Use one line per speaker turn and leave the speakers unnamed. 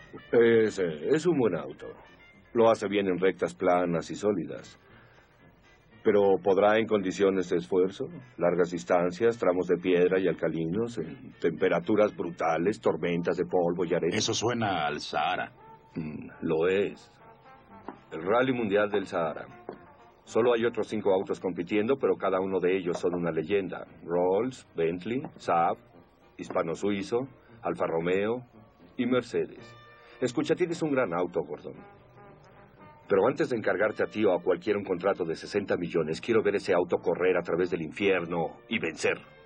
Es un buen auto. Lo hace bien en rectas planas y sólidas. Pero ¿podrá en condiciones de esfuerzo? Largas distancias, tramos de piedra y alcalinos, en temperaturas brutales, tormentas de polvo y arena.
Eso suena al Sahara.
Lo es. El Rally Mundial del Sahara. Solo hay otros 5 autos compitiendo, pero cada uno de ellos son una leyenda. Rolls, Bentley, Saab, Hispano-Suizo, Alfa Romeo y Mercedes. Escucha, tienes un gran auto, Gordon. Pero antes de encargarte a ti o a cualquiera un contrato de 60 millones, quiero ver ese auto correr a través del infierno y vencer.